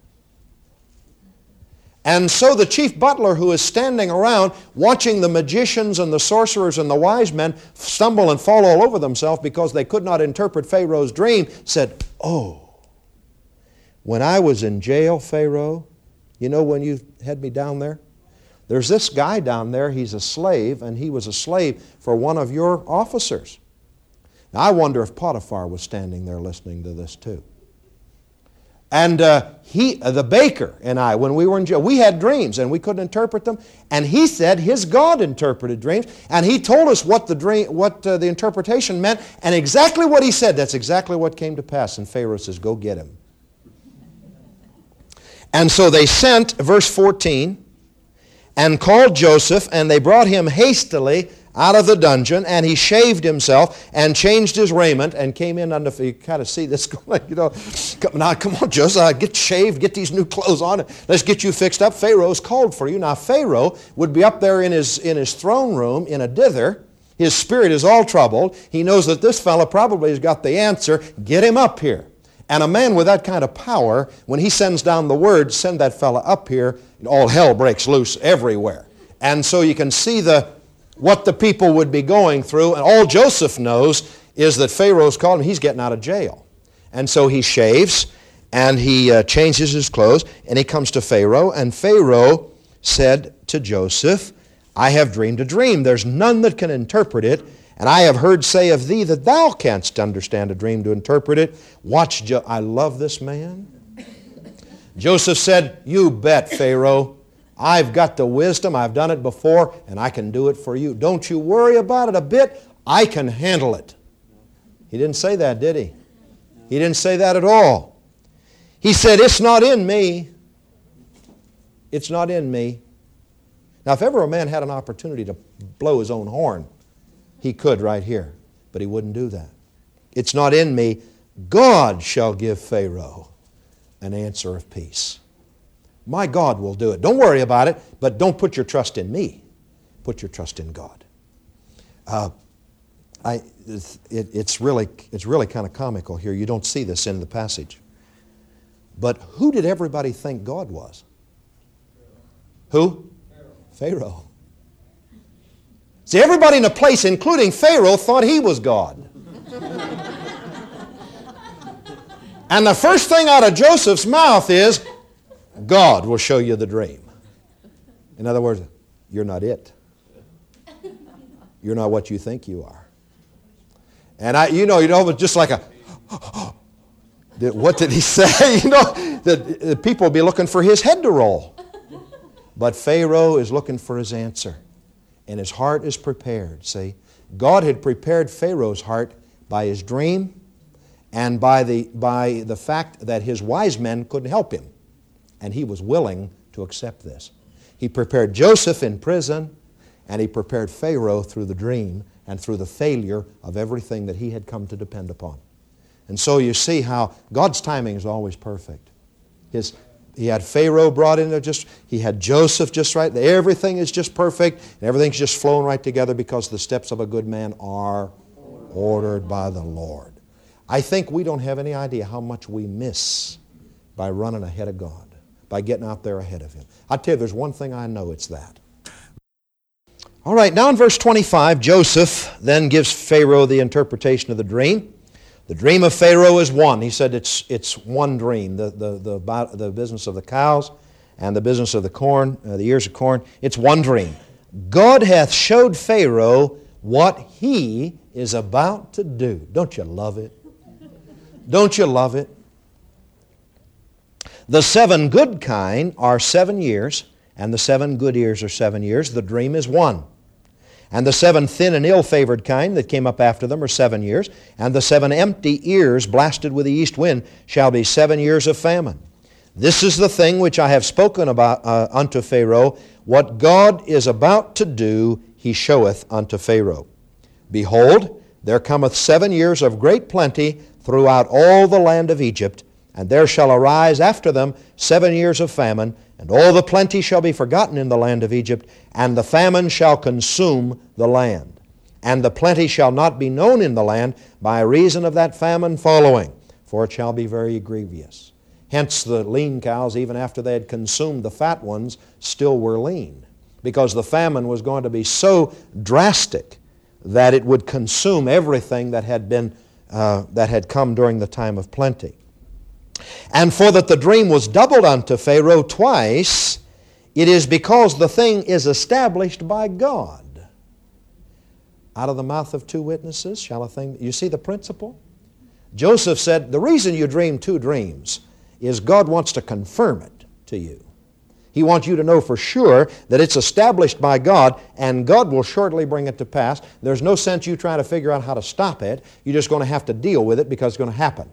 And so the chief butler, who is standing around watching the magicians and the sorcerers and the wise men stumble and fall all over themselves because they could not interpret Pharaoh's dream, said, oh, when I was in jail, Pharaoh, you know when you had me down there? There's this guy down there, he's a slave, and he was a slave for one of your officers. Now I wonder if Potiphar was standing there listening to this too. And uh, he, uh, the baker and I, when we were in jail, we had dreams and we couldn't interpret them. And he said his God interpreted dreams, and he told us what the dream, what uh, the interpretation meant, and exactly what he said. That's exactly what came to pass. And Pharaoh says, "Go get him." And so they sent, verse fourteen, and called Joseph, and they brought him hastily out of the dungeon, and he shaved himself and changed his raiment and came in under, you kind of see this going, you know, come, now come on, Joseph, get shaved, get these new clothes on, let's get you fixed up. Pharaoh's called for you. Now Pharaoh would be up there in his, in his throne room in a dither. His spirit is all troubled. He knows that this fellow probably has got the answer. Get him up here. And a man with that kind of power, when he sends down the word, send that fellow up here, all hell breaks loose everywhere. And so you can see the what the people would be going through. And all Joseph knows is that Pharaoh's called him. He's getting out of jail. And so he shaves and he uh, changes his clothes and he comes to Pharaoh. And Pharaoh said to Joseph, I have dreamed a dream. There's none that can interpret it. And I have heard say of thee that thou canst understand a dream to interpret it. Watch, jo- I love this man. Joseph said, you bet, Pharaoh. I've got the wisdom. I've done it before, and I can do it for you. Don't you worry about it a bit. I can handle it. He didn't say that, did he? He didn't say that at all. He said, it's not in me. It's not in me. Now, if ever a man had an opportunity to blow his own horn, he could right here, but he wouldn't do that. It's not in me. God shall give Pharaoh an answer of peace. My God will do it. Don't worry about it, but don't put your trust in me. Put your trust in God. Uh, I, it, it's really, it's really kind of comical here. You don't see this in the passage. But who did everybody think God was? Who? Pharaoh. Pharaoh. See, everybody in the place, including Pharaoh, thought he was God. And the first thing out of Joseph's mouth is, God will show you the dream. In other words, you're not it. You're not what you think you are. And I, you know, you know, just like a, what did he say? You know, the, the people will be looking for his head to roll. But Pharaoh is looking for his answer. And his heart is prepared, see. God had prepared Pharaoh's heart by his dream and by the, by the fact that his wise men couldn't help him. And he was willing to accept this. He prepared Joseph in prison, and he prepared Pharaoh through the dream and through the failure of everything that he had come to depend upon. And so you see how God's timing is always perfect. His, he had Pharaoh brought in there just, he had Joseph just right. Everything is just perfect, and everything's just flowing right together because the steps of a good man are ordered by the Lord. I think we don't have any idea how much we miss by running ahead of God, by getting out there ahead of Him. I tell you, there's one thing I know, it's that. All right, now in verse twenty-five, Joseph then gives Pharaoh the interpretation of the dream. The dream of Pharaoh is one. He said it's, it's one dream, the, the, the, the business of the cows and the business of the corn, uh, the ears of corn. It's one dream. God hath showed Pharaoh what he is about to do. Don't you love it? Don't you love it? The seven good kine are seven years, and the seven good ears are seven years. The dream is one. And the seven thin and ill-favored kine that came up after them are seven years. And the seven empty ears blasted with the east wind shall be seven years of famine. This is the thing which I have spoken about uh, unto Pharaoh. What God is about to do, he showeth unto Pharaoh. Behold, there cometh seven years of great plenty throughout all the land of Egypt, and there shall arise after them seven years of famine, and all the plenty shall be forgotten in the land of Egypt, and the famine shall consume the land. And the plenty shall not be known in the land by reason of that famine following, for it shall be very grievous. Hence the lean cows, even after they had consumed the fat ones, still were lean, because the famine was going to be so drastic that it would consume everything that had been uh, that had come during the time of plenty. And for that the dream was doubled unto Pharaoh twice, it is because the thing is established by God. Out of the mouth of two witnesses shall a thing... You see the principle? Joseph said, the reason you dream two dreams is God wants to confirm it to you. He wants you to know for sure that it's established by God, and God will shortly bring it to pass. There's no sense you trying to figure out how to stop it. You're just going to have to deal with it because it's going to happen.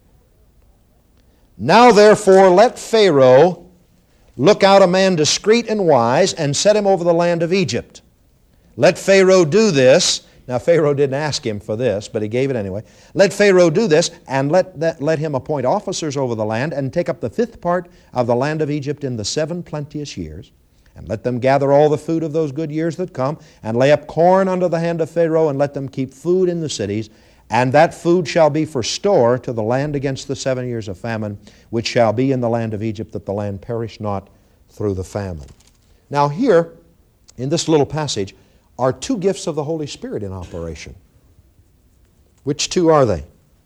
Now therefore let Pharaoh look out a man discreet and wise, and set him over the land of Egypt. Let Pharaoh do this. Now Pharaoh didn't ask him for this, but he gave it anyway. Let Pharaoh do this, and let, that, let him appoint officers over the land, and take up the fifth part of the land of Egypt in the seven plenteous years. And let them gather all the food of those good years that come, and lay up corn under the hand of Pharaoh, and let them keep food in the cities. And that food shall be for store to the land against the seven years of famine, which shall be in the land of Egypt, that the land perish not through the famine. Now here, in this little passage, are two gifts of the Holy Spirit in operation. Which two are they?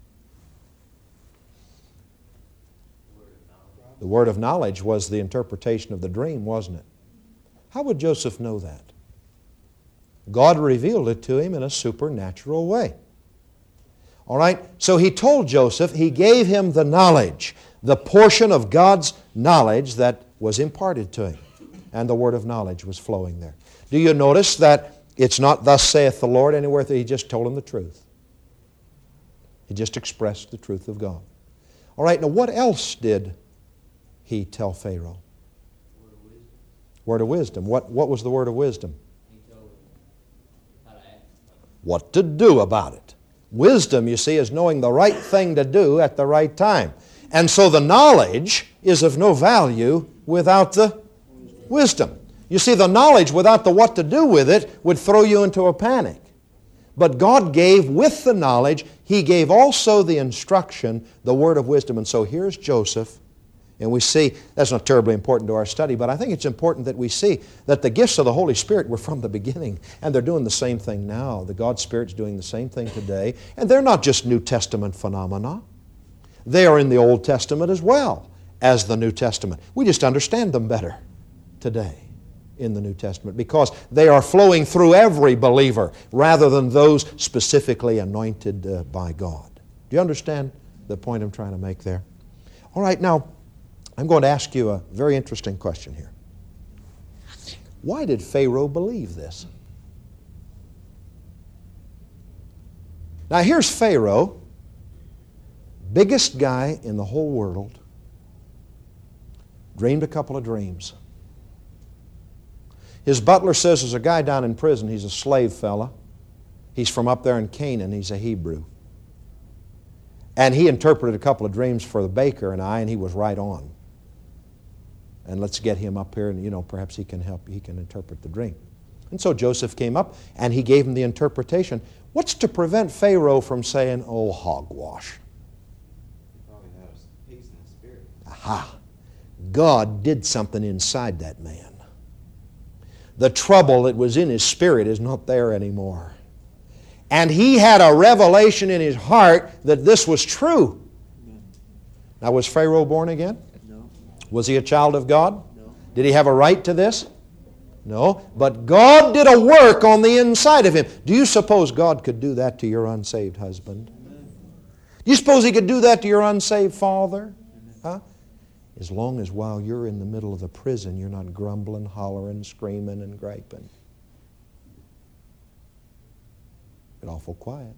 The word of knowledge was the interpretation of the dream, wasn't it? How would Joseph know that? God revealed it to him in a supernatural way. All right? So he told Joseph, he gave him the knowledge, the portion of God's knowledge that was imparted to him. And the word of knowledge was flowing there. Do you notice that it's not thus saith the Lord anywhere that he just told him the truth? He just expressed the truth of God. All right, now what else did he tell Pharaoh? Word of wisdom. Word of wisdom. What, what was the word of wisdom? He told him how to act. What to do about it. Wisdom, you see, is knowing the right thing to do at the right time. And so the knowledge is of no value without the wisdom. You see, the knowledge without the what to do with it would throw you into a panic. But God gave with the knowledge, He gave also the instruction, the word of wisdom. And so here's Joseph. And we see, that's not terribly important to our study, but I think it's important that we see that the gifts of the Holy Spirit were from the beginning, and they're doing the same thing now. The God Spirit's doing the same thing today, and they're not just New Testament phenomena. They are in the Old Testament as well as the New Testament. We just understand them better today in the New Testament because they are flowing through every believer rather than those specifically anointed uh, by God. Do you understand the point I'm trying to make there? All right, now, I'm going to ask you a very interesting question here. Why did Pharaoh believe this? Now here's Pharaoh, biggest guy in the whole world, dreamed a couple of dreams. His butler says there's a guy down in prison, he's a slave fella. He's from up there in Canaan, he's a Hebrew. And he interpreted a couple of dreams for the baker and I, and he was right on. And let's get him up here, and you know, perhaps he can help, he can interpret the dream. And so Joseph came up, and he gave him the interpretation. What's to prevent Pharaoh from saying, oh, hogwash? He probably had peace in the spirit. Aha! God did something inside that man. the trouble that was in his spirit is not there anymore. And he had a revelation in his heart that this was true. Now, was Pharaoh born again? No. Was he a child of God? No. Did he have a right to this? No. But God did a work on the inside of him. Do you suppose God could do that to your unsaved husband? Do you suppose he could do that to your unsaved father? Huh? As long as while you're in the middle of the prison, you're not grumbling, hollering, screaming, and griping. Get awful quiet.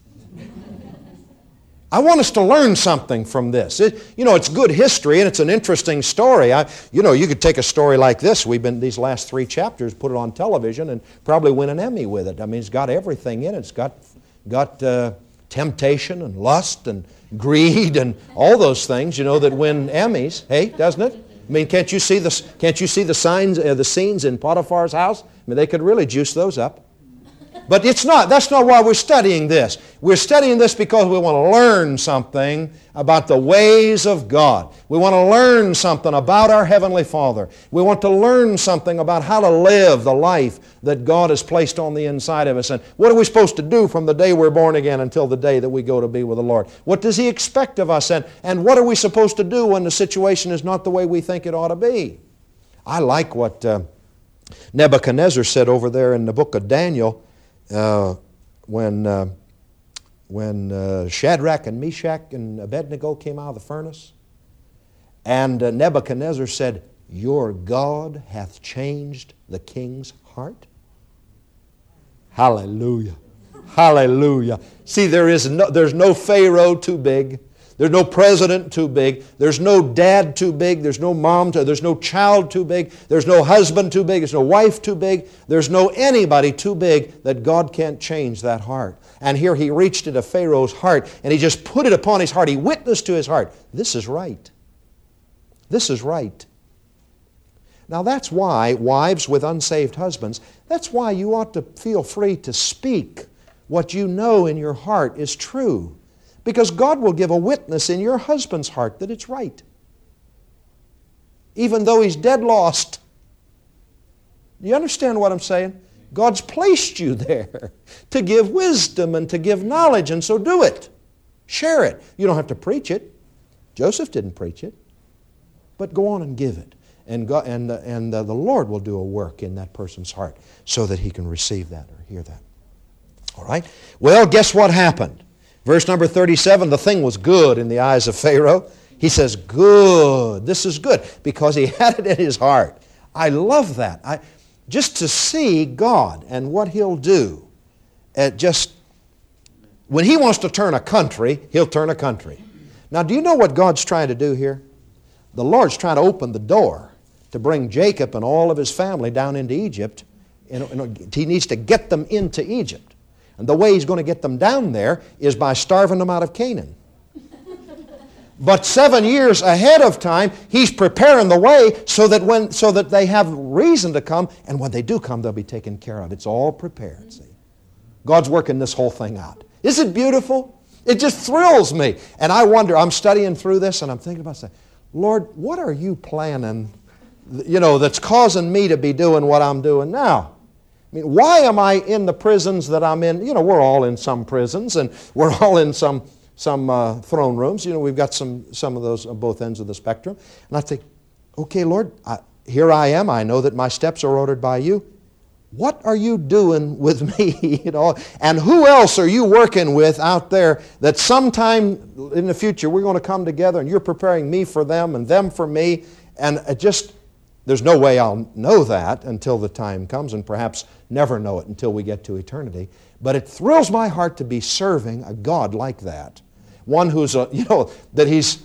I want us to learn something from this. It, you know, it's good history and it's an interesting story. I, you know, you could take a story like this. We've been, these last three chapters, put it on television and probably win an Emmy with it. I mean, it's got everything in it. It's got, got uh, temptation and lust and greed and all those things, you know, that win Emmys. Hey, doesn't it? I mean, can't you see the, can't you see the signs, uh, the scenes in Potiphar's house? I mean, they could really juice those up. But it's not, that's not why we're studying this. We're studying this because we want to learn something about the ways of God. We want to learn something about our Heavenly Father. We want to learn something about how to live the life that God has placed on the inside of us. And what are we supposed to do from the day we're born again until the day that we go to be with the Lord? What does He expect of us? And, and what are we supposed to do when the situation is not the way we think it ought to be? I like what uh, Nebuchadnezzar said over there in the book of Daniel. Uh, when uh, when uh, Shadrach and Meshach and Abednego came out of the furnace, and uh, Nebuchadnezzar said, "Your God hath changed the king's heart." Hallelujah. Hallelujah. See, there is no, there's no Pharaoh too big. There's no president too big. There's no dad too big. There's no mom too, there's no child too big. There's no husband too big. There's no wife too big. There's no anybody too big that God can't change that heart. And here He reached into Pharaoh's heart and He just put it upon his heart. He witnessed to his heart. This is right. This is right. Now that's why wives with unsaved husbands, that's why you ought to feel free to speak what you know in your heart is true. Because God will give a witness in your husband's heart that it's right. Even though he's dead lost. Do you understand what I'm saying? God's placed you there to give wisdom and to give knowledge, and so do it. Share it. You don't have to preach it. Joseph didn't preach it. But go on and give it. And, God, and, uh, and uh, the Lord will do a work in that person's heart so that he can receive that or hear that. All right? Well, guess what happened? Verse number thirty-seven, the thing was good in the eyes of Pharaoh. He says, good. This is good because he had it in his heart. I love that. I, just to see God and what He'll do. It just, when He wants to turn a country, He'll turn a country. Now, do you know what God's trying to do here? The Lord's trying to open the door to bring Jacob and all of his family down into Egypt. And He needs to get them into Egypt. And the way He's going to get them down there is by starving them out of Canaan. But seven years ahead of time, He's preparing the way so that when so that they have reason to come, and when they do come, they'll be taken care of. It's all prepared, see. God's working this whole thing out. Isn't it beautiful? It just thrills me. And I wonder, I'm studying through this, and I'm thinking about saying, Lord, what are You planning, you know, that's causing me to be doing what I'm doing now? I mean, why am I in the prisons that I'm in? You know, we're all in some prisons, and we're all in some some uh, throne rooms. You know, we've got some some of those on both ends of the spectrum. And I think, okay, Lord, I, here I am. I know that my steps are ordered by You. What are You doing with me? You know, and who else are You working with out there that sometime in the future we're going to come together and You're preparing me for them and them for me? And it just, there's no way I'll know that until the time comes, and perhaps never know it until we get to eternity. But it thrills my heart to be serving a God like that. One who's, a, you know, that He's,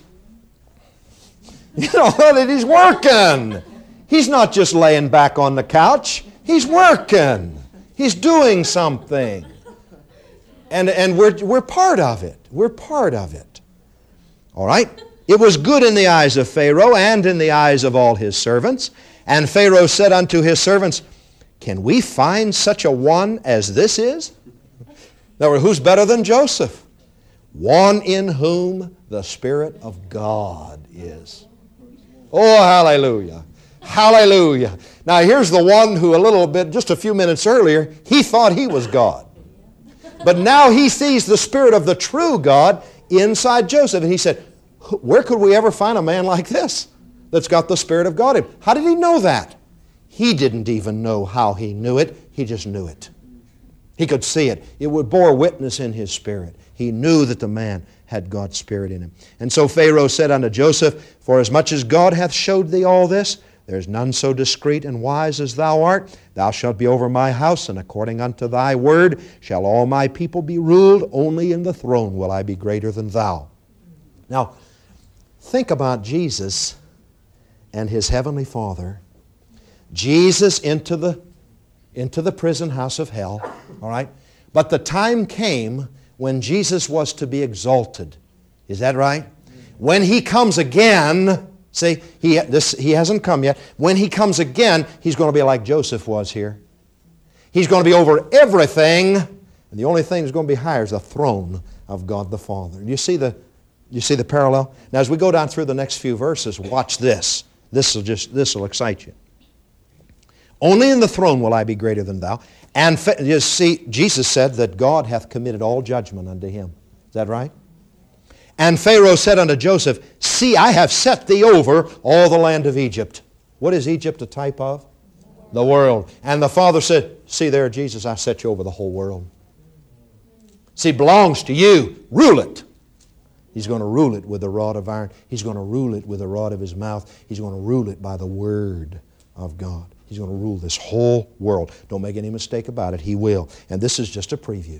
you know, that He's working. He's not just laying back on the couch. He's working. He's doing something. And, and we're, we're part of it. We're part of it. All right? It was good in the eyes of Pharaoh and in the eyes of all his servants. And Pharaoh said unto his servants, can we find such a one as this is? Now, who's better than Joseph? One in whom the Spirit of God is. Oh, hallelujah. Hallelujah. Now here's the one who a little bit, just a few minutes earlier, he thought he was God. But now he sees the Spirit of the true God inside Joseph. And he said, where could we ever find a man like this that's got the Spirit of God in him? How did he know that? He didn't even know how he knew it. He just knew it. He could see it. It would bore witness in his spirit. He knew that the man had God's Spirit in him. And so Pharaoh said unto Joseph, forasmuch as God hath showed thee all this, there is none so discreet and wise as thou art. Thou shalt be over my house, and according unto thy word shall all my people be ruled. Only in the throne will I be greater than thou. Now, think about Jesus and his heavenly Father. Jesus into the, into the prison house of hell, all right? But the time came when Jesus was to be exalted. Is that right? When he comes again, see, he, this, he hasn't come yet. When he comes again, he's going to be like Joseph was here. He's going to be over everything, and the only thing that's going to be higher is the throne of God the Father. You see the, you see the parallel? Now, as we go down through the next few verses, watch this. This will just, this will excite you. Only in the throne will I be greater than thou. And you see, Jesus said that God hath committed all judgment unto him. Is that right? And Pharaoh said unto Joseph, see, I have set thee over all the land of Egypt. What is Egypt a type of? The world. And the Father said, see there, Jesus, I set you over the whole world. See, it belongs to you. Rule it. He's going to rule it with a rod of iron. He's going to rule it with the rod of his mouth. He's going to rule it by the word of God. He's going to rule this whole world. Don't make any mistake about it. He will. And this is just a preview.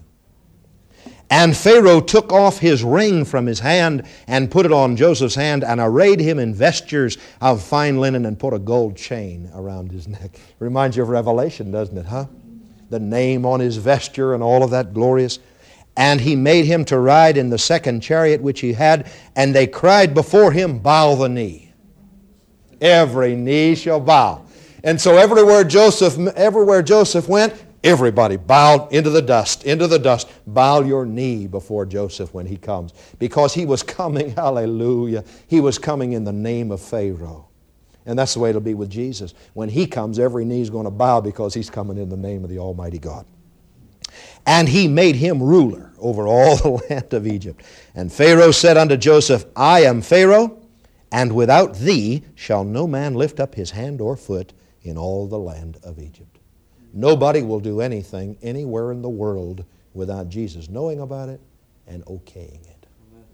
And Pharaoh took off his ring from his hand and put it on Joseph's hand and arrayed him in vestures of fine linen and put a gold chain around his neck. Reminds you of Revelation, doesn't it, huh? The name on his vesture and all of that glorious. And he made him to ride in the second chariot which he had, and they cried before him, bow the knee. Every knee shall bow. And so everywhere Joseph, everywhere Joseph went, everybody bowed into the dust, into the dust. Bow your knee before Joseph when he comes. Because he was coming, hallelujah, he was coming in the name of Pharaoh. And that's the way it'll be with Jesus. When he comes, every knee is going to bow because he's coming in the name of the Almighty God. And he made him ruler over all the land of Egypt. And Pharaoh said unto Joseph, I am Pharaoh, and without thee shall no man lift up his hand or foot in all the land of Egypt. Nobody will do anything anywhere in the world without Jesus knowing about it and okaying it.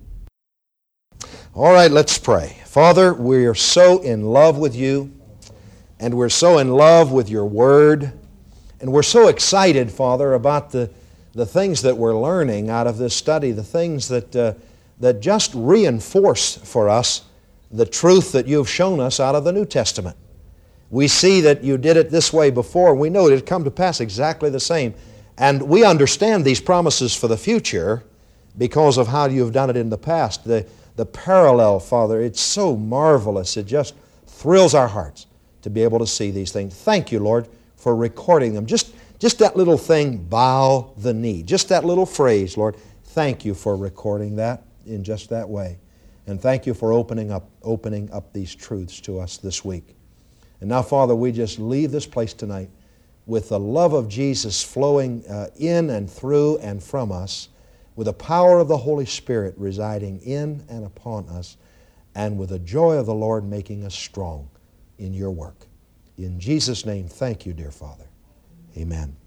All right, let's pray. Father, we're so in love with you, and we're so in love with your word, and we're so excited, Father, about the, the things that we're learning out of this study, the things that, uh, that just reinforce for us the truth that you've shown us out of the New Testament. We see that you did it this way before, and we know it had come to pass exactly the same. And we understand these promises for the future because of how you've done it in the past. The, the parallel, Father, it's so marvelous. It just thrills our hearts to be able to see these things. Thank you, Lord, for recording them. Just, just that little thing, bow the knee. Just that little phrase, Lord. Thank you for recording that in just that way. And thank you for opening up, opening up these truths to us this week. And now, Father, we just leave this place tonight with the love of Jesus flowing uh, in and through and from us, with the power of the Holy Spirit residing in and upon us, and with the joy of the Lord making us strong in your work. In Jesus' name, thank you, dear Father. Amen.